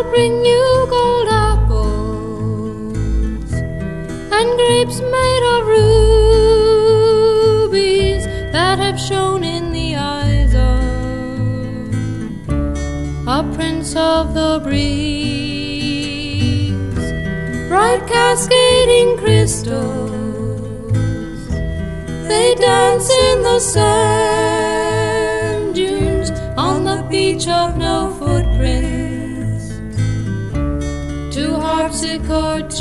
bring you gold apples and grapes made of rubies that have shone in the eyes of a prince of the breeze. Bright cascading crystals, they dance in the sand dunes on the beach of no footprints to harpsichord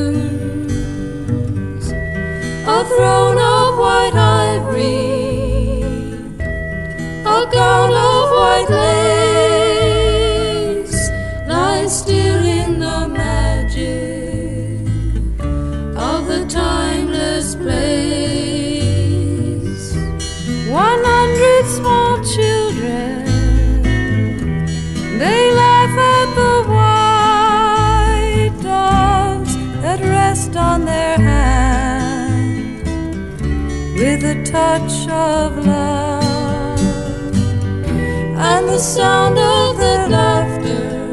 tunes. A throne of white ivory, a gown of white lace lies still in the magic of the timeless place. 100 small children, they laugh at the white doves that rest on their hand with a touch of love. And the sound of their laughter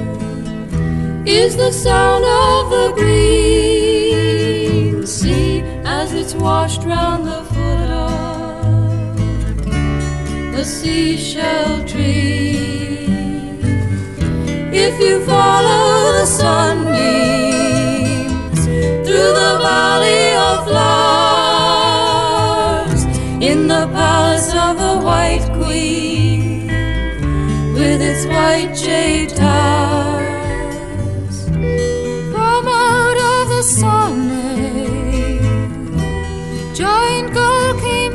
is the sound of the green sea as it's washed round the foot of the seashell tree. If you follow the sunbeams through the valley of flowers, in the palace of the White Queen with its white jade towers, from out of the sonnet joy and gold came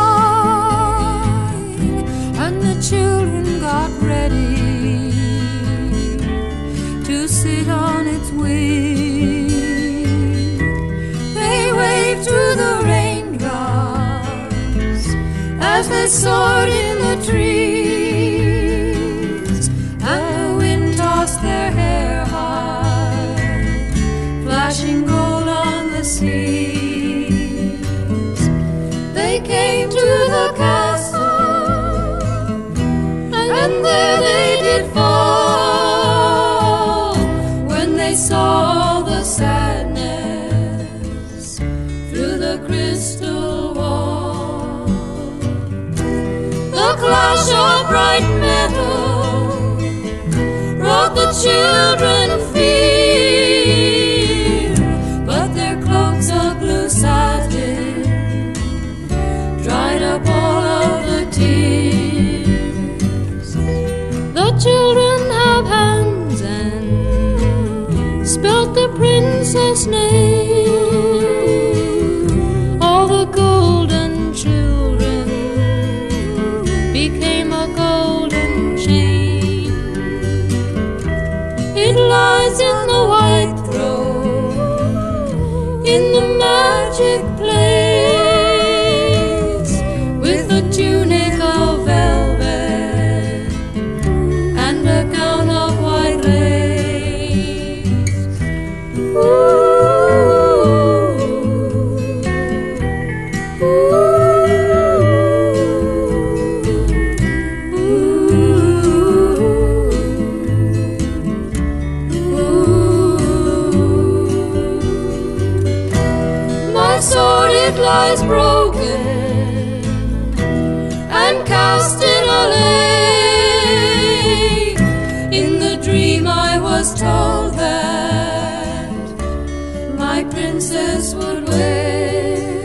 flying, and the children got ready to sit on its wing. They waved to the raindrops as they soared in the trees, and the wind tossed their hair high, flashing gold on the seas. They came to the castle, and there they did fall when they saw the sadness through the crystal wall. The clash of bright metal brought the children fear, but their cloaks of blue satin dried up all of the tears. The children have hands and spelt the princess' name. All the golden children became a golden chain. It lies in the white throne, in the magic place, with a tunic of velvet and a gown of white lace. Ooh. My sword, it lies broken and cast in a lake. In the dream I was told that my princess would wake.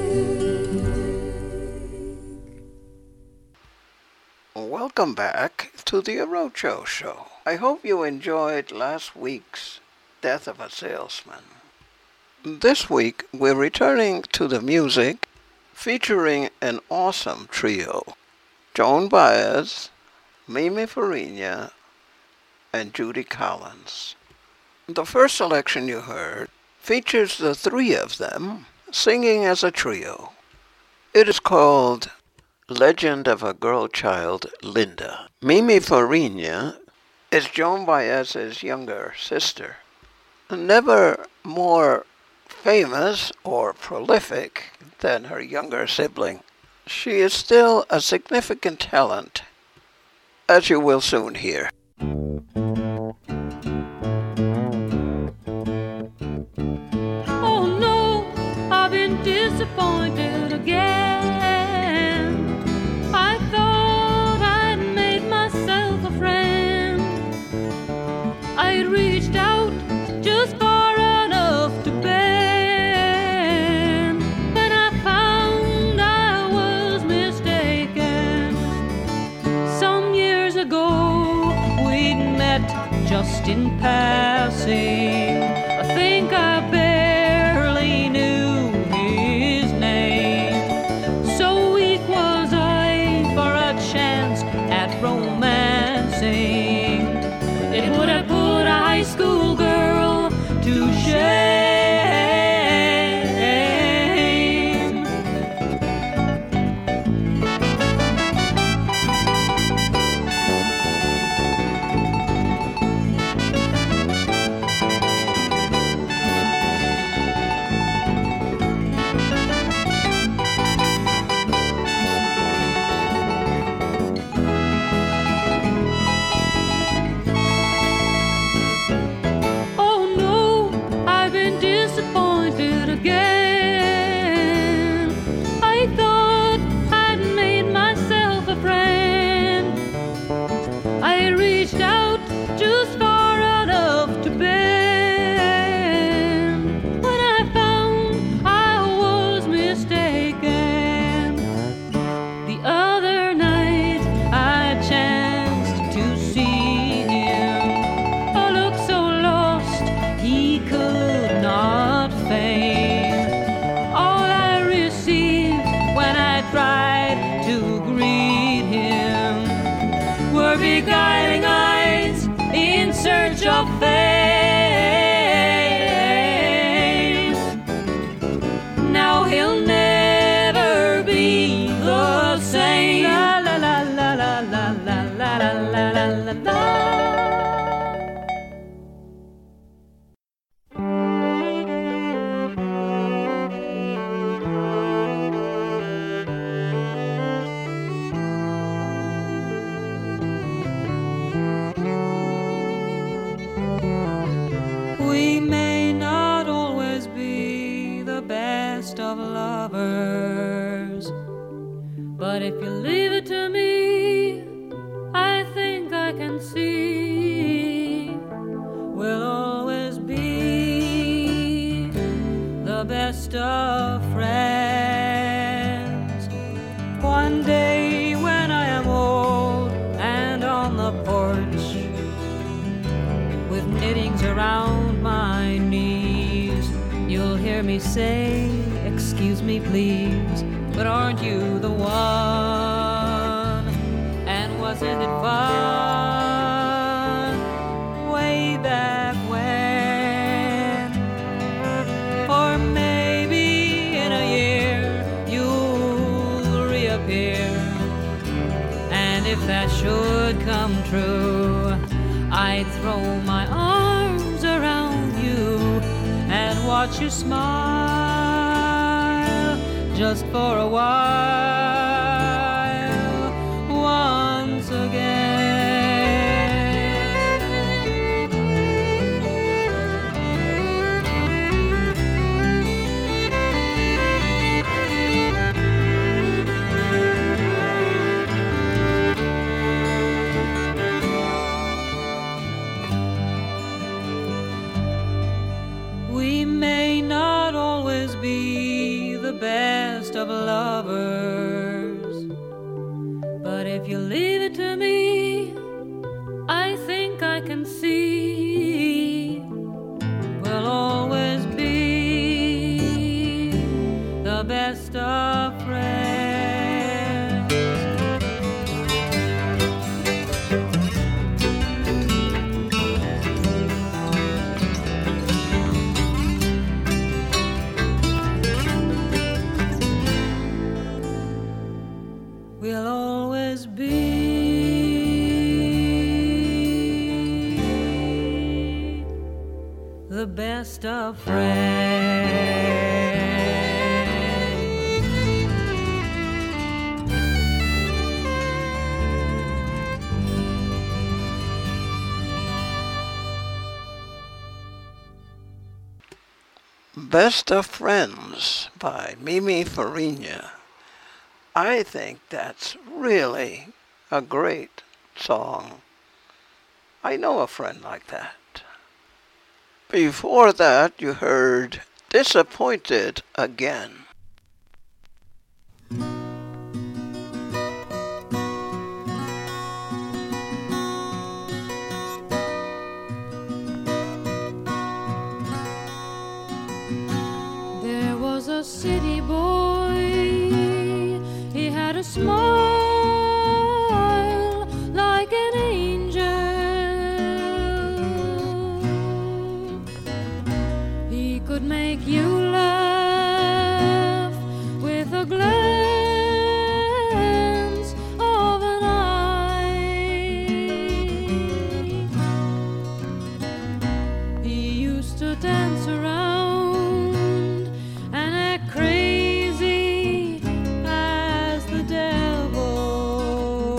Welcome back to the Arocho Show. I hope you enjoyed last week's Death of a Salesman. This week we're returning to the music featuring an awesome trio: Joan Baez, Mimi Farina, and Judy Collins. The first selection you heard features the three of them singing as a trio. It is called Legend of a Girl Child, Linda. Mimi Farina is Joan Baez's younger sister. Never more famous or prolific than her younger sibling, she is still a significant talent, as you will soon hear. again. I thought I'd made myself a friend. I reached out just far enough to bend, and I found I was mistaken. Some years ago we'd met just in passing. I think I barely knew his name. So weak was I for a chance at romancing. It would have put a high school girl to shame. Beguiling eyes in search of fame. Now he'll never be the same. La la la la la la la la la la la la. We may not always be the best of lovers, but if you leave it to me, I think I can see we'll always be the best of friends. One day when I am old and on the porch with knittings around my knees, you'll hear me say, excuse me please, but aren't you the one? And wasn't it fun way back when? Or maybe in a year you'll reappear, and if that should come true, I'd throw my arms around you and watch you smile just for a while once again. We may not always be the best of lovers, but if you leave it to me, I think I can see we'll always be the best of friends. We'll always be the best of friends. Best of Friends by Mimi Farina. I think that's really a great song. I know a friend like that. Before that, you heard Disappointed Again. There was a city boy, he had a smile like an angel. He could make you laugh with a glance of an eye. He used to dance around and act crazy as the devil,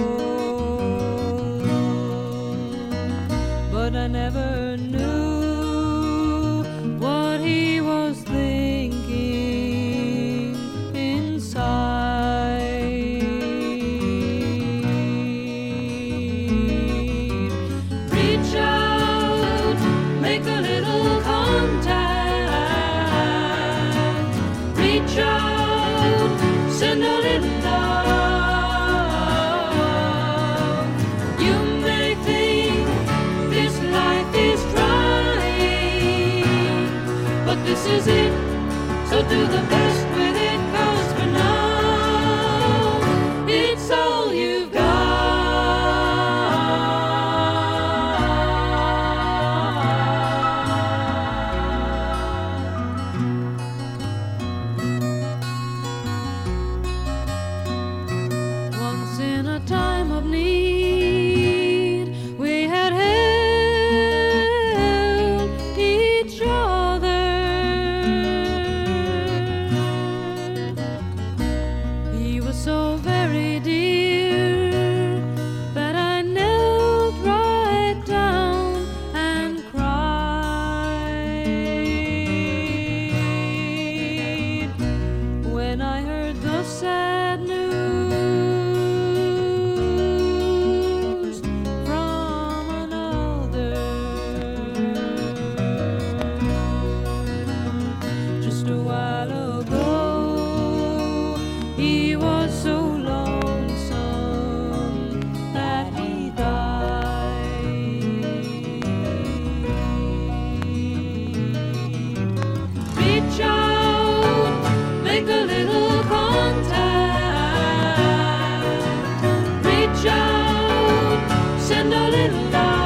but I never knew what he was thinking inside. Reach out, make a little contact. Reach out, send a little love. You may think this life is trying, but this is it, so do the best with it, 'cause for now, it's all you've got. Once in a time of need, we had held each other. He was so very dear that I knelt right down and cried when I heard the sad news from another. Just a while ago, he was so lonesome that he died. Reach out, make a little contact. Reach out, send a little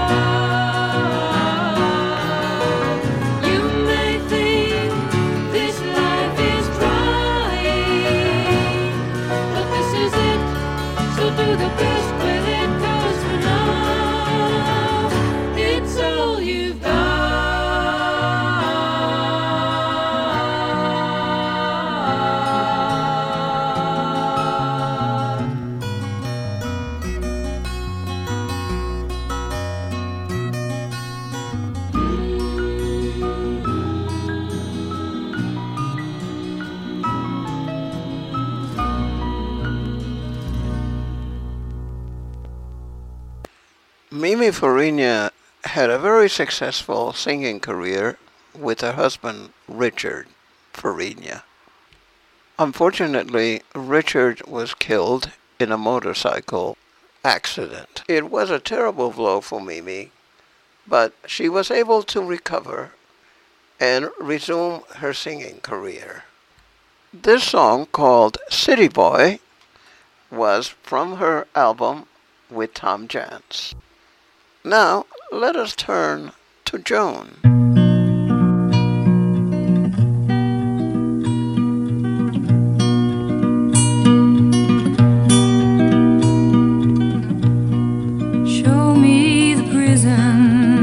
love. You may think this life is trying, but this is it, so do the best with it, 'cause for now, it's all you've got. Mimi Farina had a very successful singing career with her husband, Richard Farina. Unfortunately, Richard was killed in a motorcycle accident. It was a terrible blow for Mimi, but she was able to recover and resume her singing career. This song, called City Boy, was from her album with Tom Jantz. Now, let us turn to Joan. Show me the prison,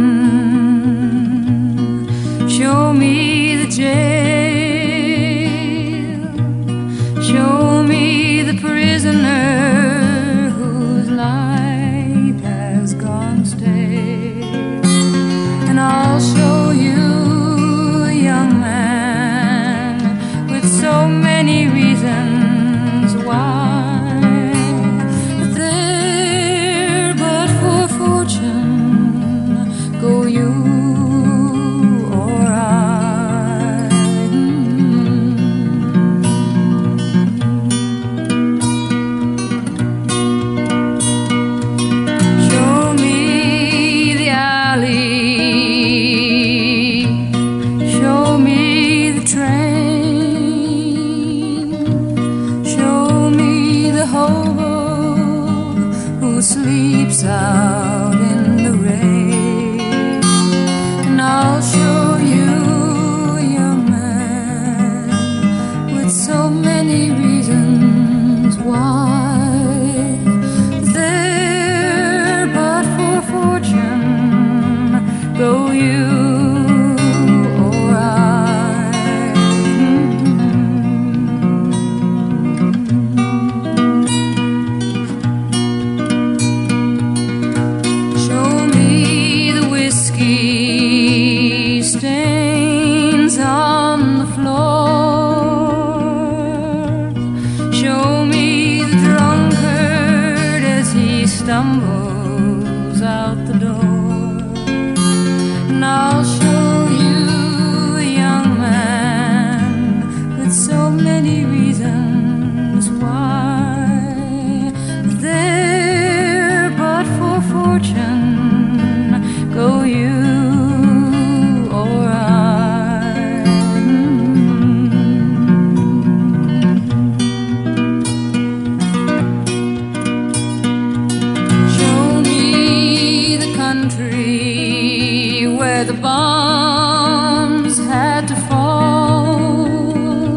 show me the jail, show me the prisoner whose life has gone stale, and I'll show sleeps out in the rain. And I'll show you a young man with so many reasons why. There, but for fortune, go you. Stumbles out the door, and I'll show you a young man with so many reasons why. There, but for fortune, go you or I. Where the bombs had to fall,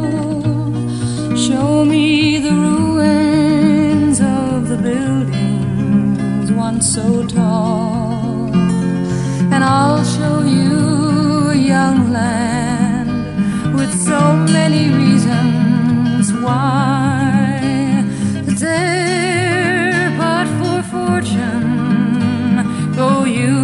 show me the ruins of the buildings once so tall, and I'll show you a young land with so many reasons why. There, but for fortune, go you.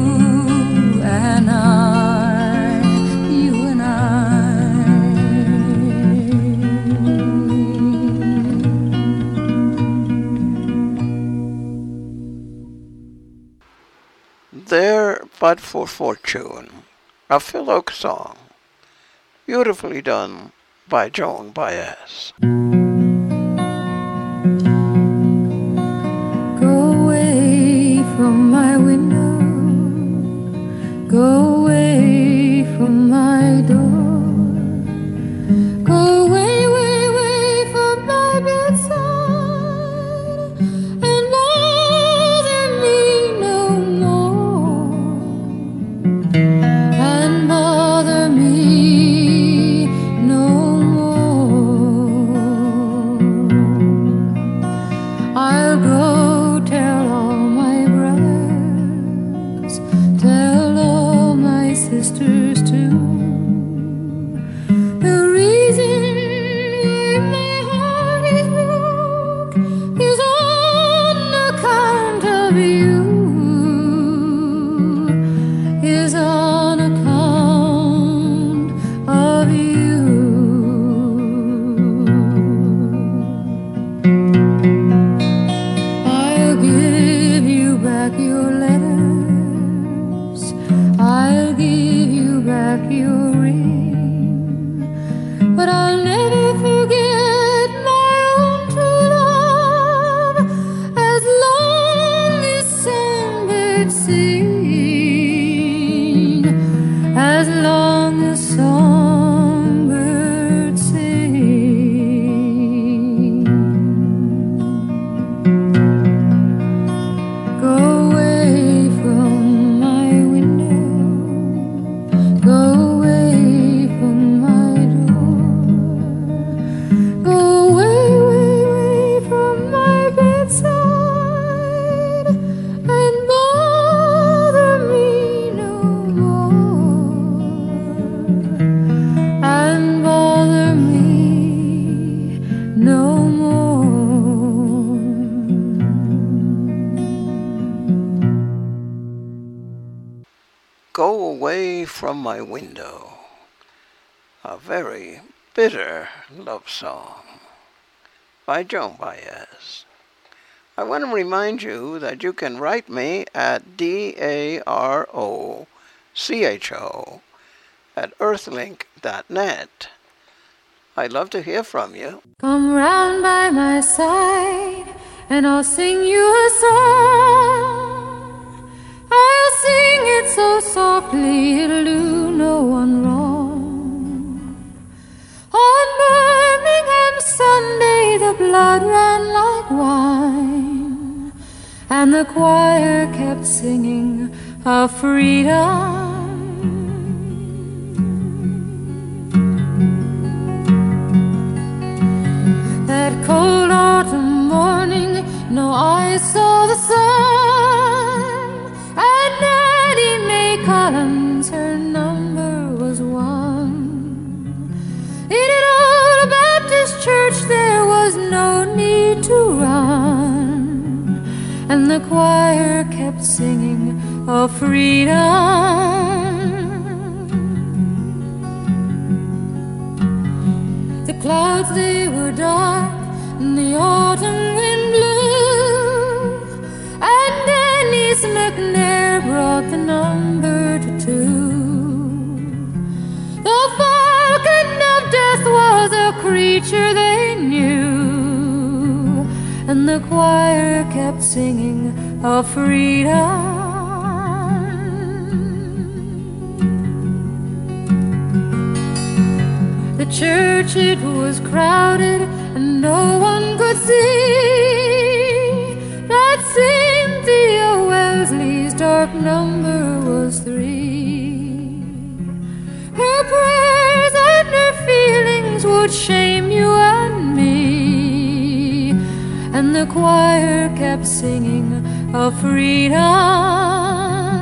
There, but for fortune, a Phil Ochs song, beautifully done by Joan Baez. Go away from my window, go away from my door, go away, way, way from my bedside, and bother me no more, and bother me no more. I'll go tell all my brothers, tell all my sisters too. The reason my heart is broke is on account of you, is on account of you. I'll give you back your letters, I'll give you back your ring, but I'll never forget my own true love as long as songbirds sing, as long as songbirds sing. Go away from my window, go away from my door, go away, way, way from my bedside, and bother me no more, and bother me no more. Go Away from My Window, a very bitter love song by Joan Baez. I want to remind you that you can write me at darocho@earthlink.net. I'd love to hear from you. Come round by my side, and I'll sing you a song. I'll sing it so softly it'll do no one wrong. On Birmingham Sunday the blood ran like wine, and the choir kept singing of freedom. That cold autumn morning, no eye saw the sun, and Addie Mae Collins, her number was 1. In an old Baptist church there was no need to run, and the choir kept singing of freedom. The clouds, they were dark, and the autumn wind blew, and Denise McNair brought the number to 2. The falcon of death was a creature they knew, and the choir kept singing of freedom. The church, it was crowded, and no one could see that Cynthia Wellesley's dark number was 3. Her prayers and her feelings would shame you and me, and the choir kept singing of freedom.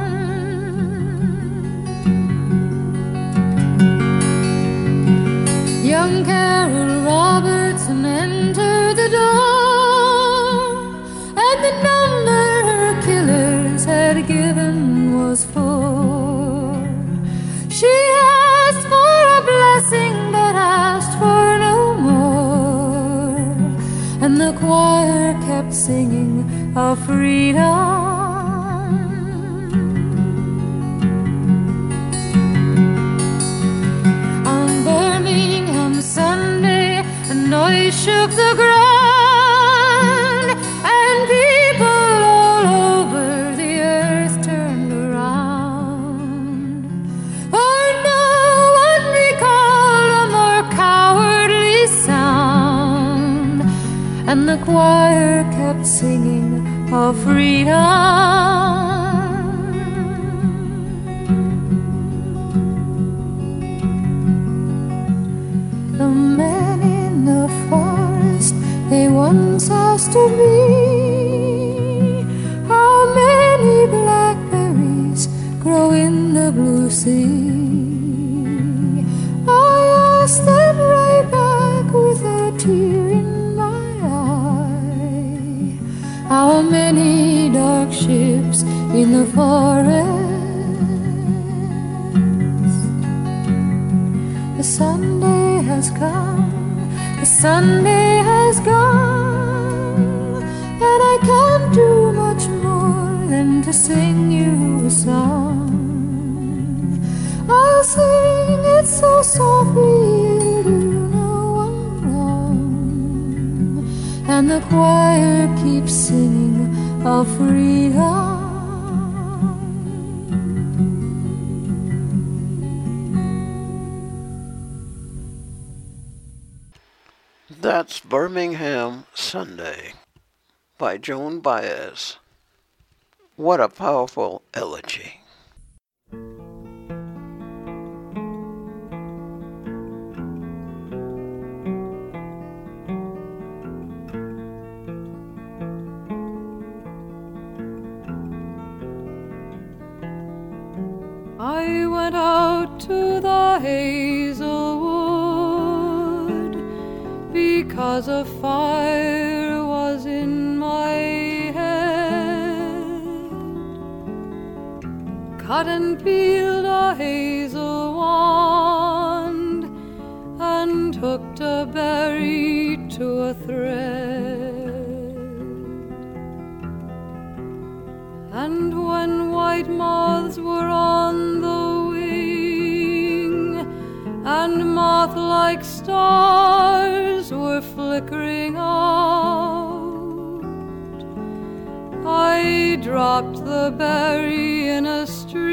Young Carol Robertson entered the door, and the number her killers had given was 4. She asked for a blessing, but asked for no more, and the choir kept singing of freedom. Sunday, a noise shook the ground, and people all over the earth turned around. For no one recalled a more cowardly sound, and the choir kept singing of freedom. The men in the forest they once asked of me, how many blackberries grow in the blue sea? I asked them right back with a tear in my eye, how many dark ships in the forest? The Sunday has come, the Sunday has gone, and I can't do much more than to sing you a song. I'll sing it so softly it'll do no one wrong, and the choir keeps singing of freedom. That's Birmingham Sunday by Joan Baez. What a powerful elegy. I went out to the Hazelwood because a fire was in my head. Cut and peeled a hazel wand and hooked a berry to a thread. And when white moths were on the wing and moth-like stars were flickering out, I dropped the berry in a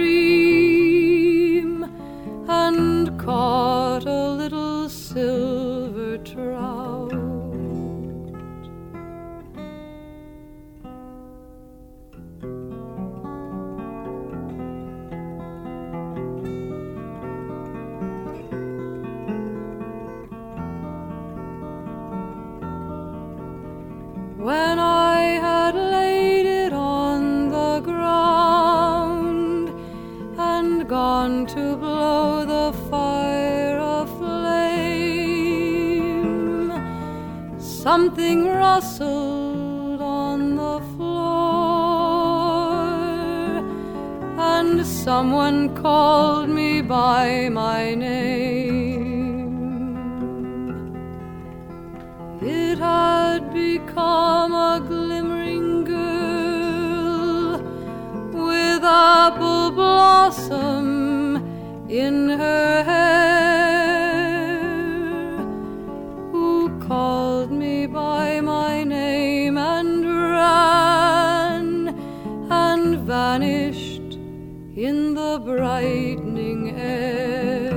stream and caught a little silver trout. something rustled on the floor, and someone called me by my name. It had become a glimmering girl with apple blossom in her hair, who called me by my name and ran and vanished in the brightening air.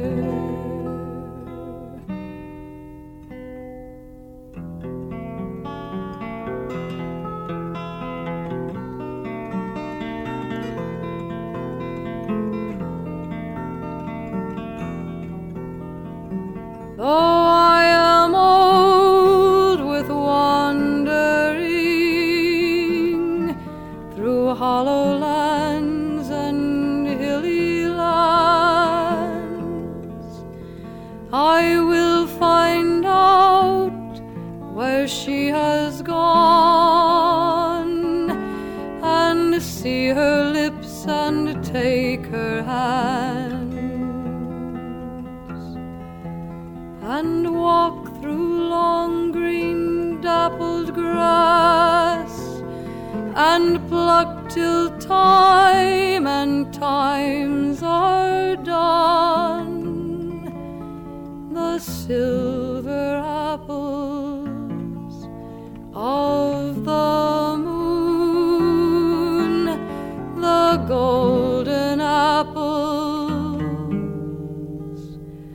Though I am old with wandering through hollow lands and hilly lands, I will find out where she has gone, and see her lips and take her hands, and walk through long green dappled grass, and pluck till time and times are done the silver apples of the moon, the golden apples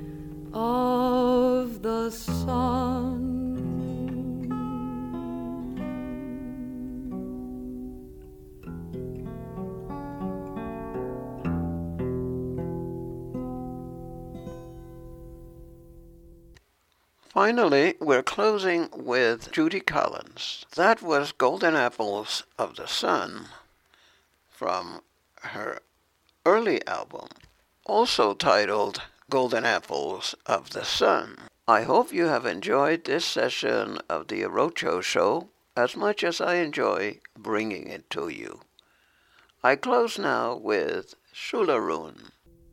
of the sun. Finally, we're closing with Judy Collins. That was Golden Apples of the Sun from her early album, also titled Golden Apples of the Sun. I hope you have enjoyed this session of the Arocho Show as much as I enjoy bringing it to you. I close now with Shularoon.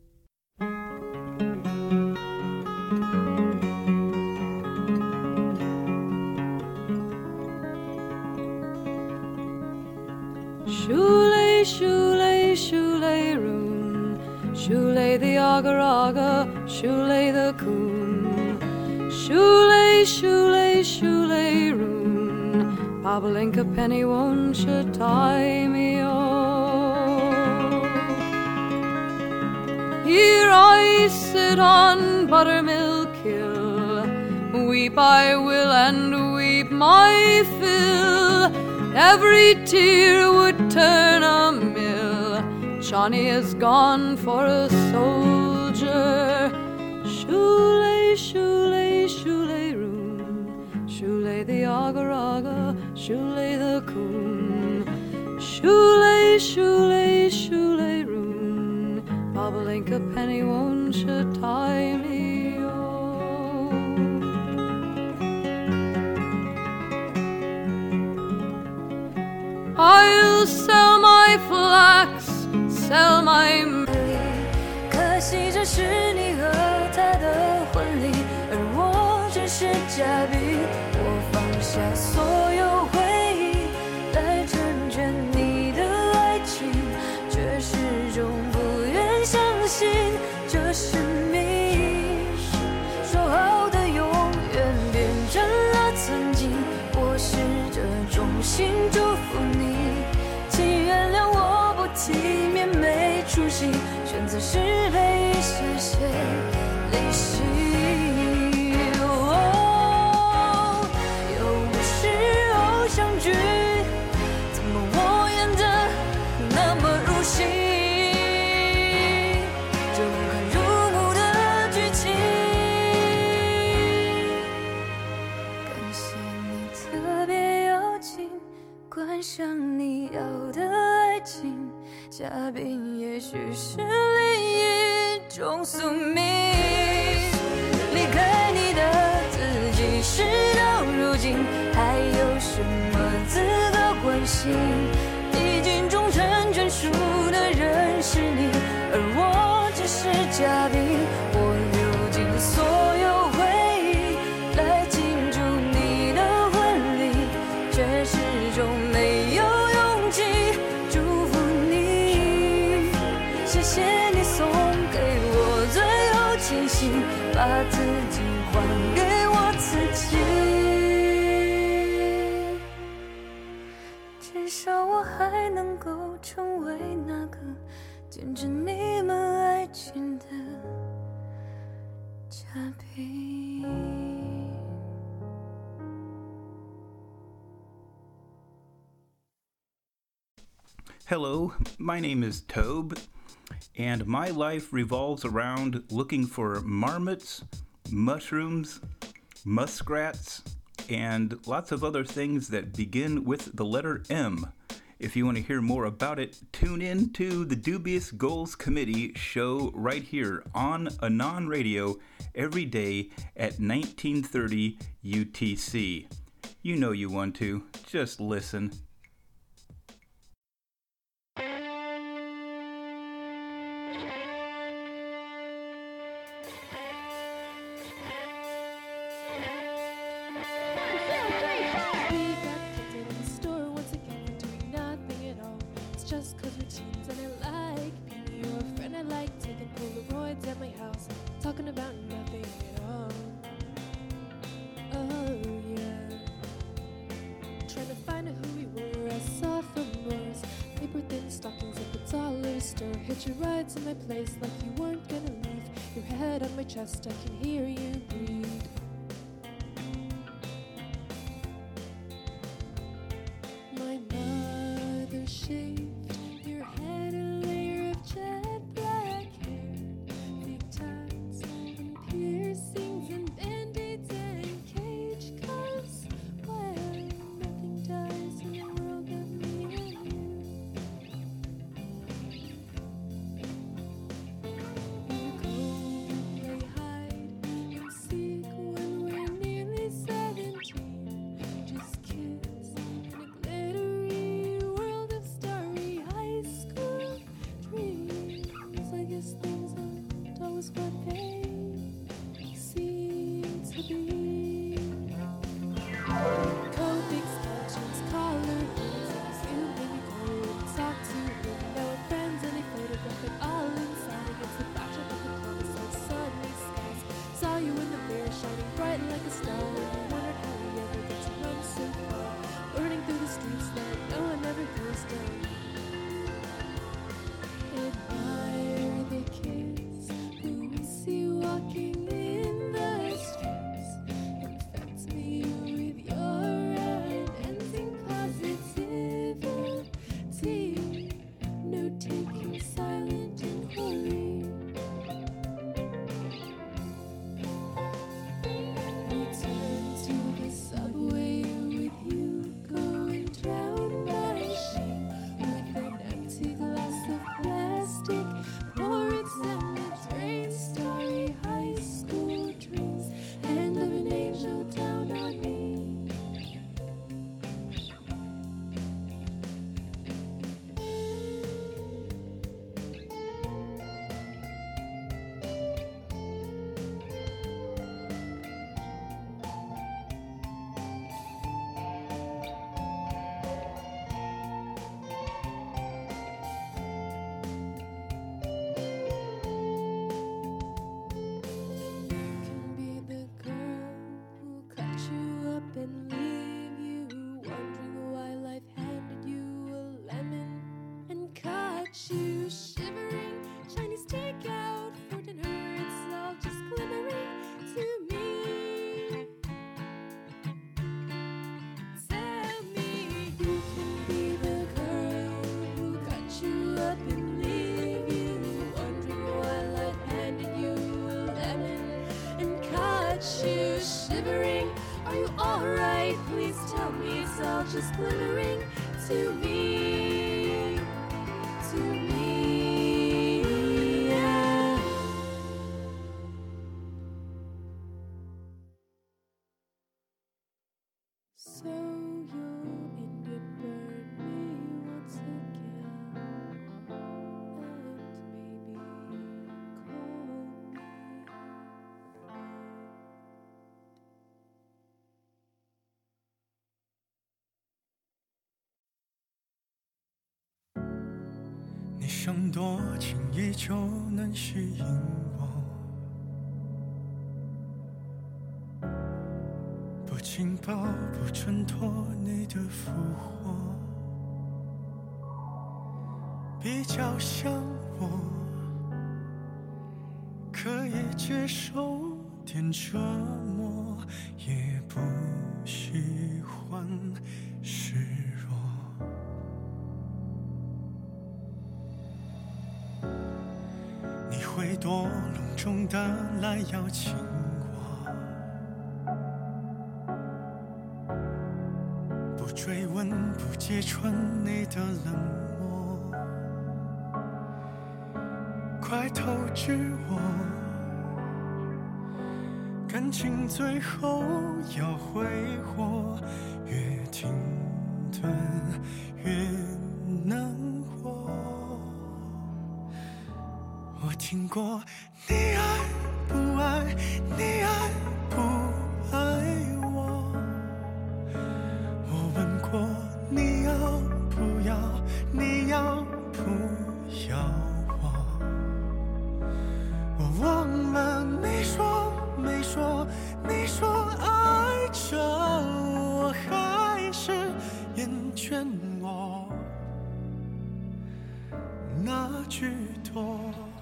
Shule, shule, shule-roon, shule the agar-agar, shule the coon. Shule, shule, shule-roon, Bobolinka penny won't you tie me oh. Here I sit on Buttermilk Hill, weep I will and weep my fill. Every tear would turn a mill. Johnny is gone for a soldier. Shule, shule, shule-roon, shule the agar-agar, shule the coon. Shule, shule, shule-roon, Bobolinka penny won't you tie me oh. I'll sell my flax, sell my 可惜这是你和他的婚礼，而我只是嘉宾。我放下所有回忆，来成全你的爱情，却始终不愿相信这是命。说好的永远变成了曾经，我试着衷心祝福你，请原谅我不体面没出息，选择失陪，谢谢利息。又不是偶像剧，怎么我演得那么入戏？这不堪入目的剧情，感谢你特别邀请，观赏你要的爱情，嘉宾也许是另一种宿命，离开你的自己。 其实到如今还有什么资格关心？历经终成眷属的人是你，而我只是嘉宾。我流尽所有回忆来庆祝你的婚礼，却始终没有勇气祝福你。谢谢你送给我最后气息，把自己还给我自己。至少我还能够成为那个见证你们爱情的嘉宾。 Hello, my name is Tobe, and my life revolves around looking for marmots, mushrooms, muskrats, and lots of other things that begin with the letter M. If you want to hear more about it, tune in to the Dubious Goals Committee show right here on Anon Radio every day at 1930 UTC. You know you want to. Just listen. Talking about nothing at all. Oh yeah. Trying to find out who we were. I saw sophomores, paper thin stockings at the dollar store. Hitch your ride to my place like you weren't gonna leave. Your head on my chest, I can hear you breathe. My mother shaved your head, a layer of jet black hair, big ties and piercings and band-aids and cage cuffs. Well, nothing dies in the world but me and you. You go play hide and seek when we're nearly 17. Just kiss in a glittery world of starry high school dreams. I guess things aren't always what they seem to be. Cold big skeletons, collar roses. You made me go and talk to him. Now we're friends and they photograph it all inside against the backdrop of the promise of sunny skies. Saw you in the mirror shining bright like a star. And wondered how we ever get to run so far, burning through the streets that no one ever goes down. Admire the kids who we see walking in the streets. Infect me with your unending positivity. No taking silent inquiry. Return to the subway with you, going down my shame with an empty glass of plastic. Pour it down the drain. Starry high school dreams. Hand of an angel down on me. Can be the girl who cut you up and leave you wondering why life handed you a lemon and caught you shivering. Chinese takeout, for dinner, it's all just glimmering to me. Tell me you can be the girl who cut you up and leave you wondering why life handed you a lemon and caught you shivering. Are you alright? Please tell me it's all just glimmering to me. To me, yeah. 想多轻易就能吸引我，不紧抱不挣脱你的俘获，比较像我，可以接受点折磨，也不喜欢示弱。你会多隆重的来邀请我，不追问不揭穿你的冷漠，快透支我，感情最后要挥霍，越停顿越难活。我听过你爱不爱，你爱不爱我，我问过你要不要，你要不要我，我忘了你说没说，你说爱着我，还是厌倦我那句多。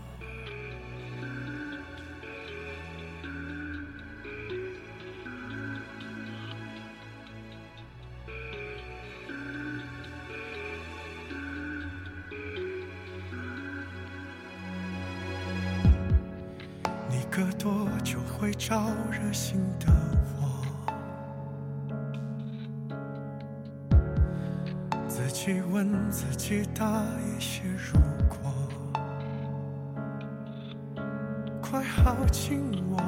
你隔多久会招惹心的我？自己问自己打一些如果，快靠近我，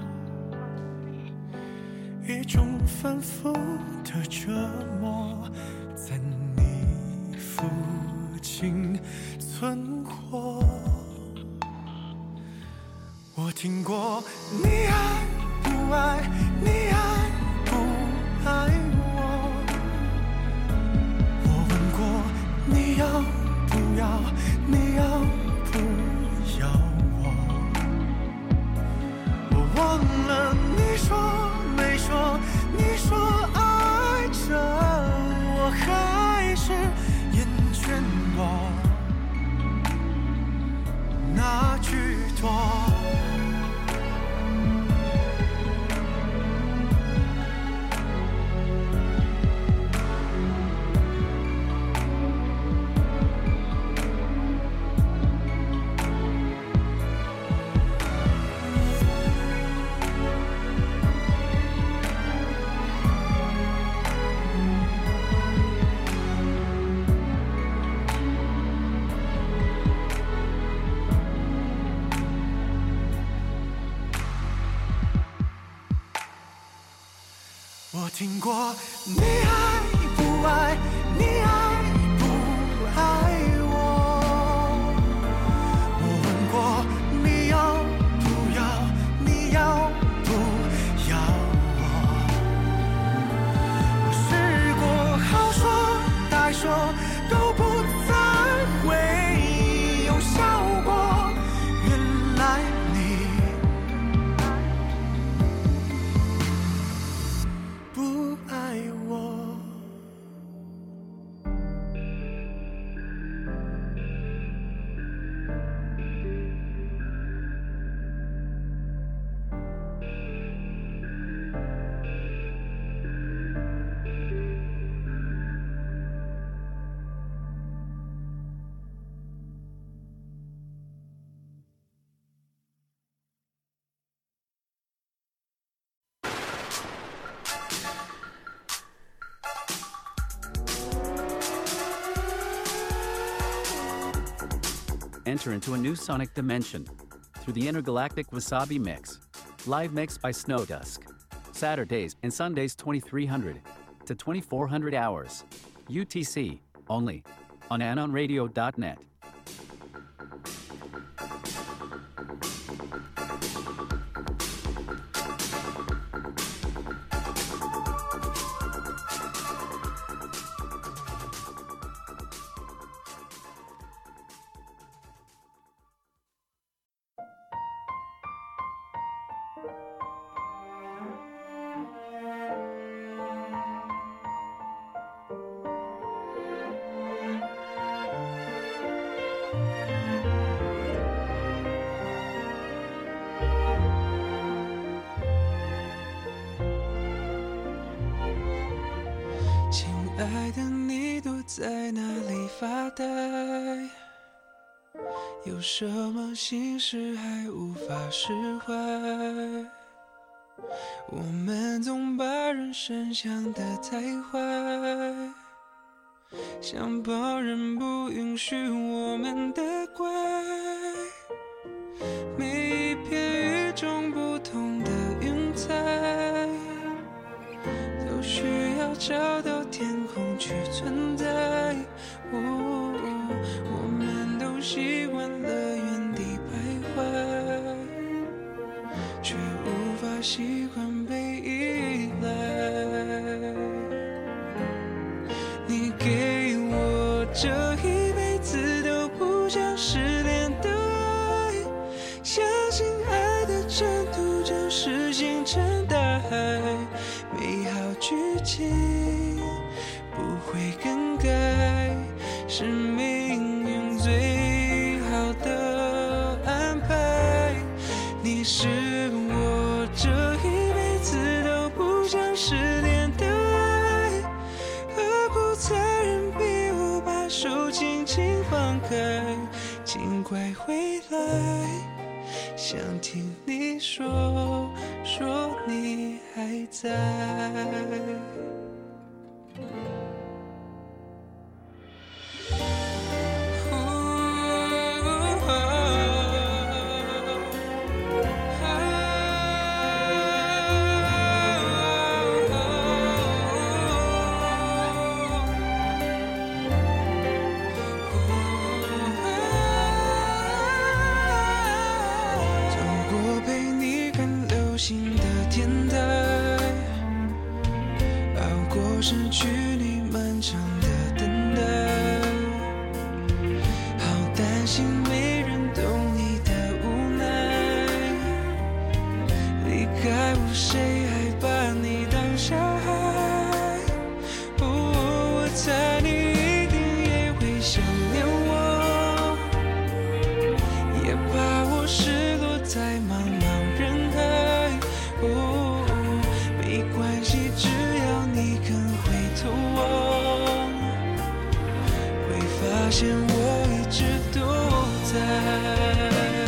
一种反复的折磨，在你附近存活。我听过你爱不爱，你爱不爱我，我问过你要不要，你要不要我，我忘了你说没说，你说爱着我，还是厌倦我那句多。我听过你爱不爱，你爱不爱我，我问过你要不要，你要不要我，我试过好说歹说都不再会有效果，原来你不爱我。 Enter into a new sonic dimension through the intergalactic Wasabi Mix. Live mix by Snow Dusk. Saturdays and Sundays 2300 to 2400 hours. UTC only on AnonRadio.net. 爱的你躲在哪里发呆？有什么心事还无法释怀？我们总把人生想得太坏，像旁人不允许我们的怪。每一片与众不同的云彩，都需要找到天空去存在。我们都习惯了原地徘徊，却无法习惯被依赖。你给我这一辈子都不想失联的爱，相信爱的征途就是星辰大海，美好剧情不会更改，是命运最好的安排。你是我这一辈子都不想失联的爱，何苦残忍逼我把手轻轻放开？请快回来，想听你说你还在。新的天台，熬过失去你漫长的等待，好担心没人懂你的无奈，离开我谁还把你当小孩？我猜你一定也会想念我，也怕我失落在茫茫人海。没关系，只要你肯回头望，会发现我一直都在。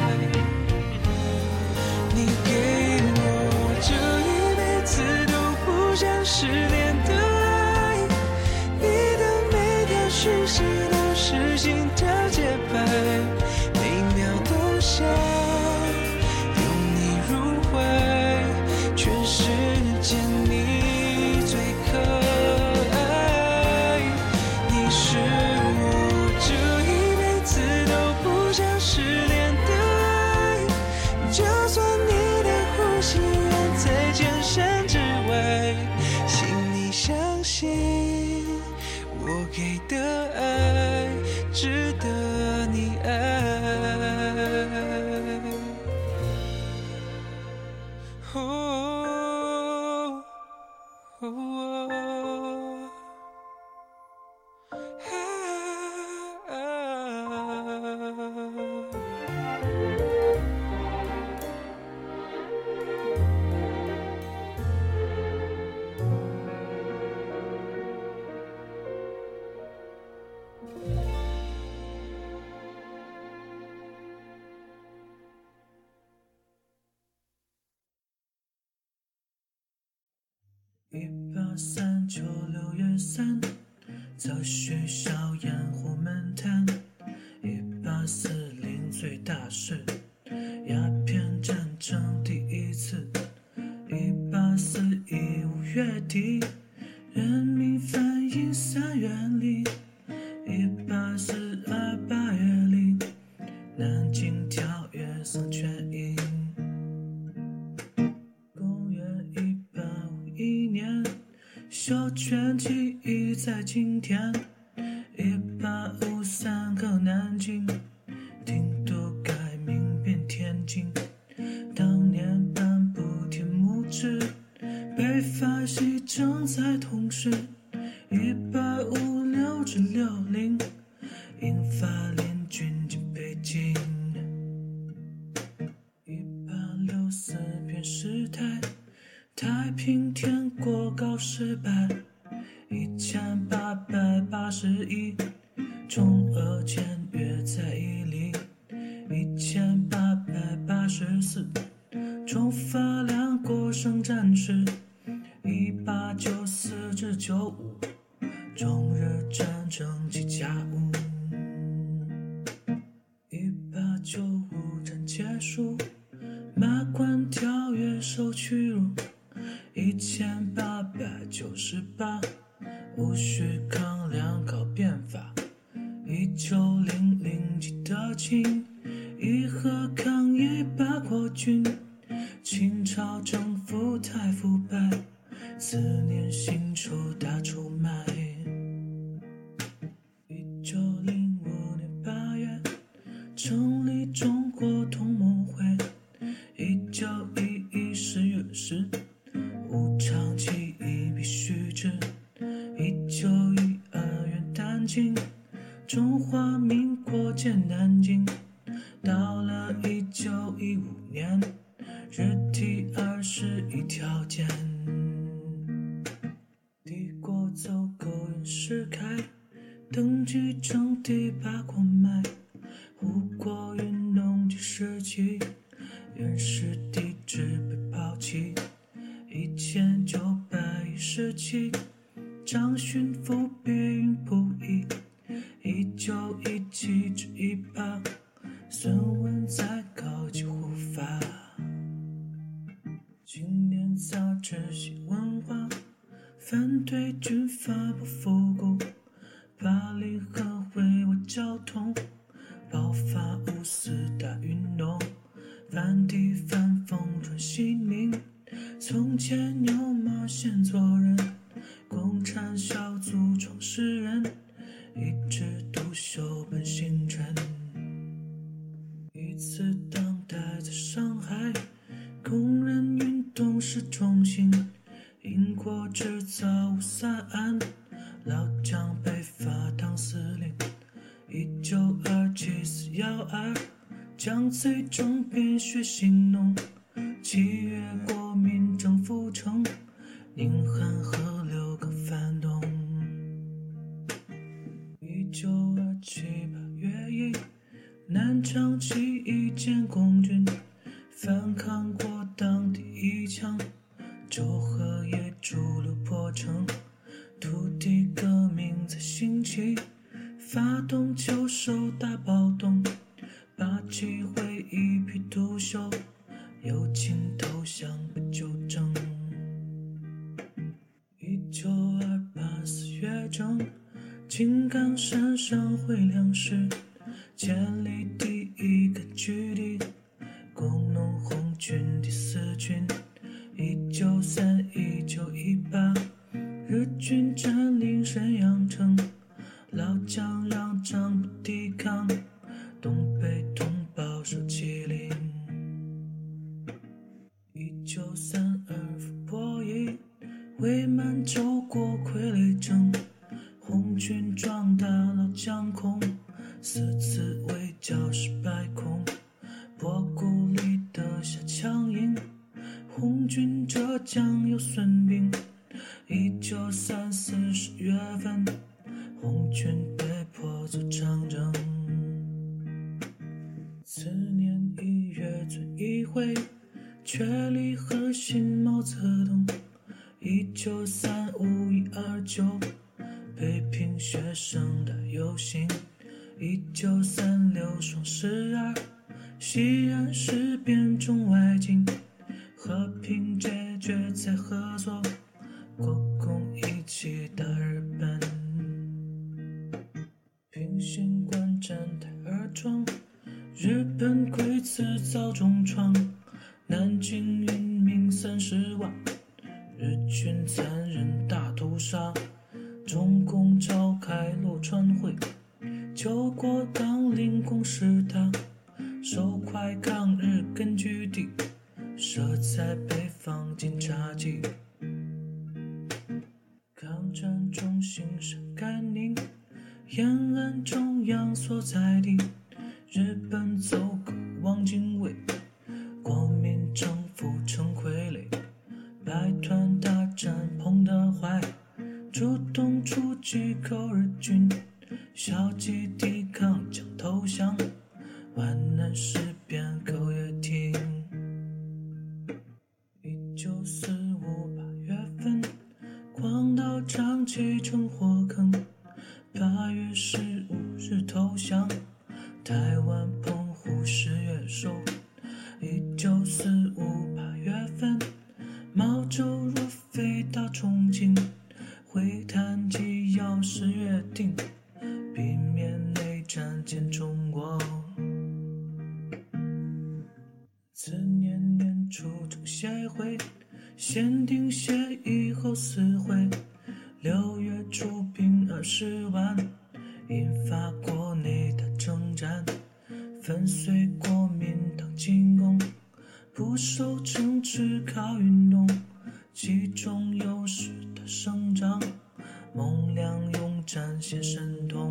你给我这一辈子都不想失联的爱，你的每条讯息都是心跳节拍，每秒都想拥你入怀，全世界你最可爱。你是我这一辈子都不想失联的爱，就算你的呼吸远在千山之外，请你相信我给的爱值得你爱。 18396月3，在学校烟火漫谈。1840最大事，鸦片战争第一次。1845月底，人民反映3月里。1842 8月里，南京条约丧权营。公元1851年，小泉起义在今天。1853靠南京，定都改名变天津。当年颁布天目制，北法西正在同时。1856至60，英法联军进北京。1864变时态，太平天国搞失败。1800 午，1895战结束，马关条约受屈辱，1898无需抗量靠变法，1900记得清，义和抗议八国军，清朝政府太腐败，思念薪酬大出卖。1905年8月成立中国同盟会，1911 10月10武昌起义必须止，1912元旦庆，中华民国建南京。到了1915年，日体21条件，帝国走狗运石开，登记征地八国买，护国运动几时起，原始帝制被抛弃。1917，张勋复辟运仆役。1917至18，孙文在高级护法。青年杂志新文化，反对军阀不复古。巴黎和维吾交通，爆发五四大运动，反帝反封传西宁。从前牛马先做人，共产小组创始人，一枝独秀本星辰。一次当代在上海，工人运动是中心，英国制造五三案，老蒋被罚当司令。1927 412，蒋最终变血腥浓。7月国民政府成，宁汉河流更反动。1927 8月1，南昌起义建功军，反抗国党第一枪，周河野猪流破城，土地革命在兴起，发动秋收大暴动，八旗会议批独秀，右倾投降被纠正。1928 4月正，井冈山上会粮食，建立第一个据地，工农红军第4军。1930 1918，日军占领沈阳城，老蒋让张不抵抗，东北同胞受欺凌。1932伏波役，伪满洲国傀儡政，红军壮大老蒋空，4次围剿失败空，博古里的下枪营，红军浙江有孙膑。1934 10月份，红军被迫走长征。次年1月遵义会，确立核心毛泽东。1935 129，北平学生大游行。1936双12，西安事变中外经，和平解决再合作，国共一起打日本。平型关站台儿庄，日本鬼子造重创，南京云民30万，日军残忍大屠杀，中共召开洛川会，救国党领公事堂，首块抗日根据地设在北方警察局。抗战中心是甘宁，延安中央所在地，日本走狗汪精卫，国民政府成傀儡，百团大战彭德怀，主动出击扣日军，消极抵抗将投降，皖南事变扣月亭。1945 8月份，广岛长崎成火坑，8月15 见中国。次年年初政协会限定协议后撕毁，6月出兵20万，引发国内的征战，粉碎国民党进攻，不受政治靠运动，集中优势的生长，猛亮勇展现神通。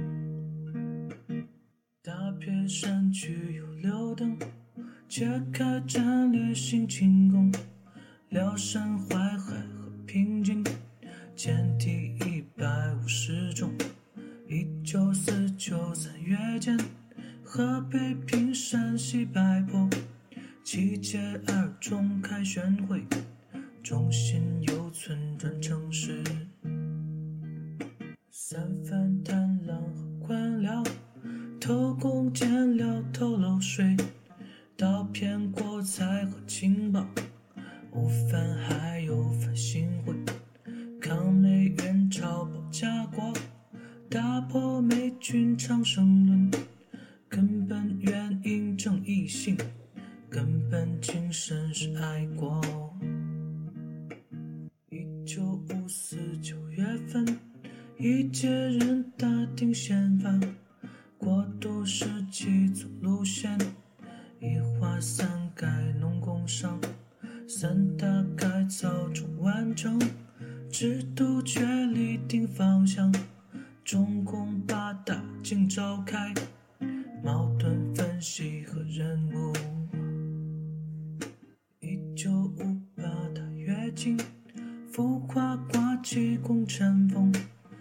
大片山区有6灯，揭开战略性进攻，辽山淮海和平津，歼敌150种。1949 3月间，河北平山西白坡7届2中开宣会，中心由村转城市。三藩贪婪和官僚，偷工减料偷漏税，盗骗国财和情报，吴反还有反新会，抗美援朝保家国，打破美军长生论，根本原因正义性，根本精神是爱国。1954 9月份，一届人大定宪法，过渡时期走路线，一花三改农工商，3大改造终完成，制度确立定方向，中共8大竟召开，矛盾分析和任务。1958大跃进，浮夸挂起共产风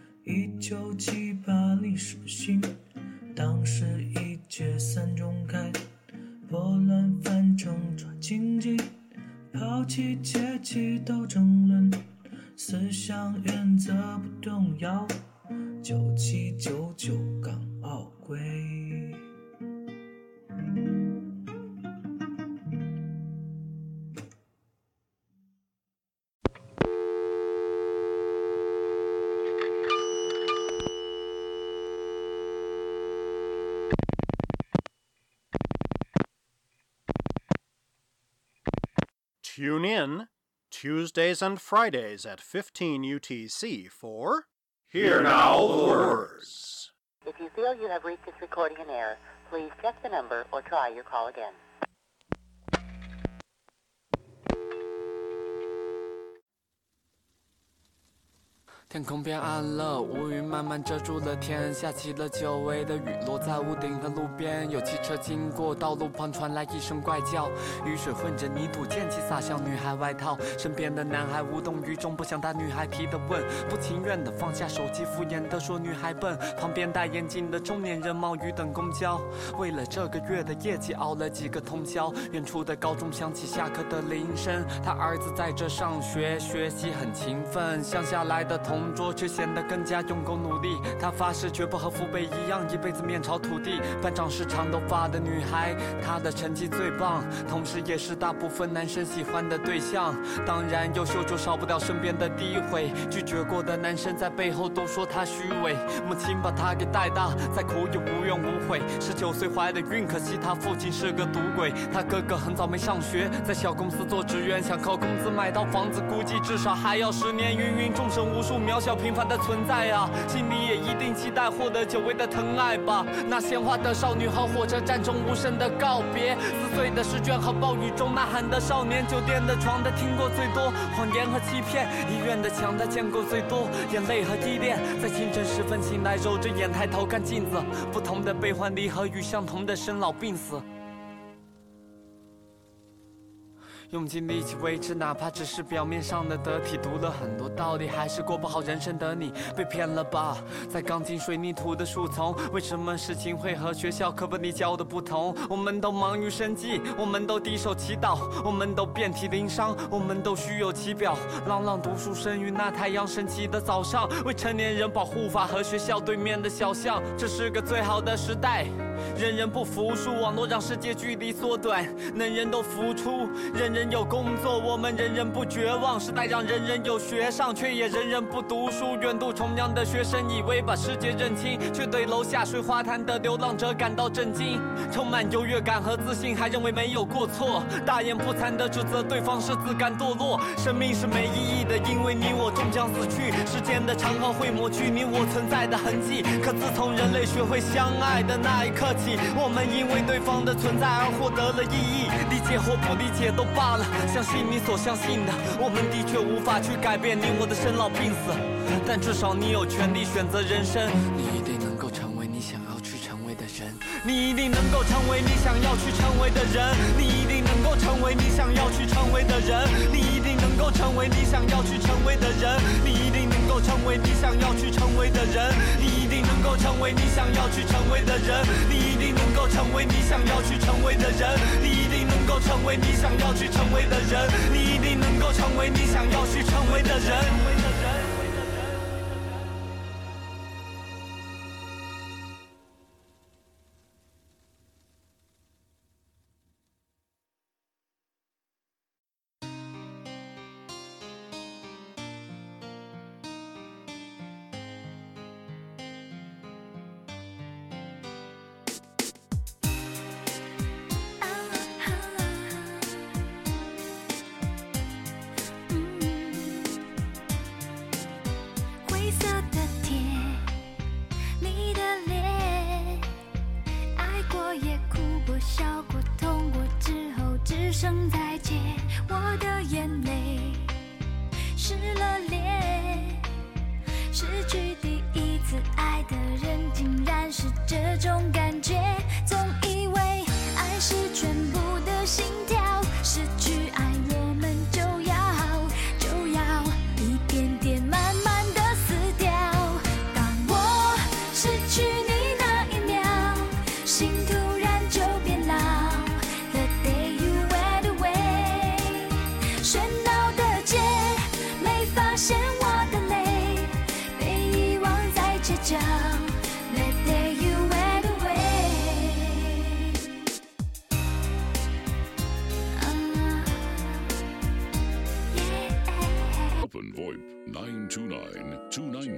，1978历史性，当时一届3中开，拨乱反正抓经济，抛弃阶级斗争论，思想原则不动摇，97、99港澳规。 Tune in Tuesdays and Fridays at 15 UTC for Hear Now the Words. If you feel you have reached this recording in error, please check the number or try your call again. 天空变暗了，乌云慢慢遮住了天，下起了久违的雨，落在屋顶和路边。有汽车经过，道路旁传来一声怪叫，雨水混着泥土溅起，洒向女孩外套。身边的男孩无动于衷，不想答女孩提的问，不情愿地放下手机，敷衍地说女孩笨。旁边戴眼镜的中年人冒雨等公交，为了这个月的业绩熬了几个通宵。远处的高中响起下课的铃声，他儿子在这上学，学习很勤奋，乡下来的同桌却显得更加用功努力。他发誓绝不和父辈一样一辈子面朝土地。班长是长头发的女孩，她的成绩最棒，同时也是大部分男生喜欢的对象。当然优秀就少不了身边的诋毁，拒绝过的男生在背后都说她虚伪。母亲把她给带大，再苦也无怨无悔。19岁怀的孕，可惜她父亲是个赌鬼。她哥哥很早没上学，在小公司做职员，想靠工资买套房子，估计至少还要10年。芸芸众生无数，渺小平凡的存在啊，心里也一定期待获得久违的疼爱吧。那鲜花的少女和火车站中无声的告别，撕碎的试卷和暴雨中呐喊的少年，酒店的床的听过最多，谎言和欺骗，医院的墙的见过最多，眼泪和依恋。在清晨时分醒来，揉着眼抬头看镜子，不同的悲欢离合与相同的生老病死。用尽力气维持，哪怕只是表面上的得体。读了很多道理，还是过不好人生的你，被骗了吧？在钢筋水泥土的树丛，为什么事情会和学校课本里教的不同？我们都忙于生计，我们都低手祈祷，我们都遍体鳞伤，我们都虚有其表。朗朗读书声于那太阳升起的早上，未成年人保护法和学校对面的小巷，这是个最好的时代。 人人不服输，网络让世界距离缩短，人人都付出，人人有工作，我们人人不绝望。时代让人人有学上，却也人人不读书。远渡重洋的学生以为把世界认清，却对楼下水花滩的流浪者感到震惊，充满优越感和自信，还认为没有过错，大言不惭地指责对方是自甘堕落。生命是没意义的，因为你我终将死去，时间的长河会抹去你我存在的痕迹。可自从人类学会相爱的那一刻起，我们因为对方的存在而获得了意义。理解或不理解都罢了，相信你所相信的。我们的确无法去改变你我的生老病死，但至少你有权利选择人生。你一定能够成为你想要去成为的人，你一定能够成为你想要去成为的人，你一定能够成为你想要去成为的人，你一定能够成为你想要去成为的人，你一定能够成为你想要去成为的人，你一定能够成为你想要去成为的人，你一定能够成为你想要去成为的人，你一定能够成为你想要去成为的人，你一定能够成为你想要去成为的人。 灰色的天，你的脸，爱过也哭过笑过痛过之后只剩再见。我的眼泪湿了脸，失去第一次爱的人竟然是这种感觉。总以为爱是全部的心跳，失去爱我们就要一点点慢慢地死掉。当我失去你那一秒，心突然就变老。The day you went away， 喧闹的街没发现我的泪，被遗忘在街角。The day you went away。Open VoIP 92929